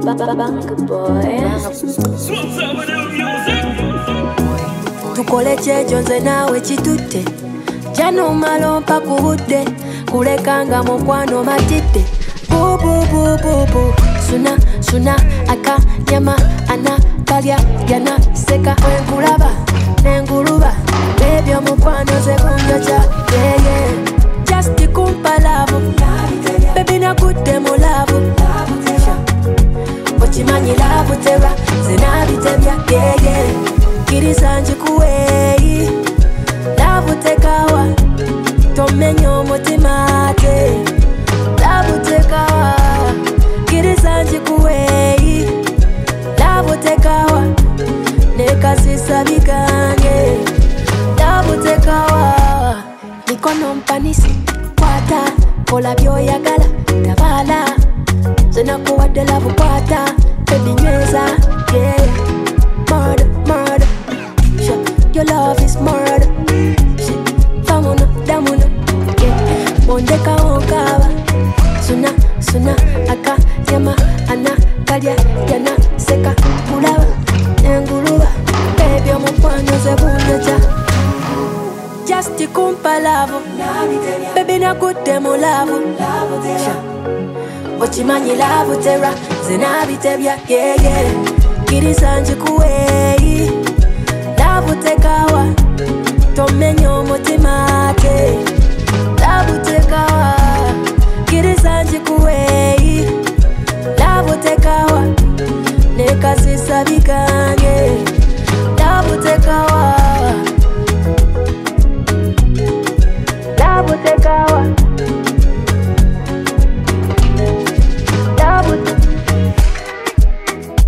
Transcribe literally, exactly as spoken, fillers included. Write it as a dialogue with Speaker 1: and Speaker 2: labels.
Speaker 1: Tukole chejo nze nawe kitutte jano malompa ku budde kulekanga mukwano matidde bububububu suna suna akanyama anakalya yanaseka enkulaba nenguluba ebyo mukwano ze kunjoja yeye just kumpa love baby nakutte mu love okimanyi love tera zenabitebya yeye kiriza njikuweyi love tekawa tomenya omutima te love tekawa kiriza njikuweyi love tekawa nekasisa biganye love tekawa mikono mpanisi kwata kola byoyagala tabala zenakuwadde love kwata ebinyweza yeah murder murder your love is murder famuna damuna yeah mondeka onkaba suna suna aka yama ana kalya yana seka kulaba enguluba baby omukwano ze bunyoja just kumpa love baby nakutte mu love okimanyi love tera zenabitebya yeah yeah kiriza njikuweyi love tekawa tomenya omutima te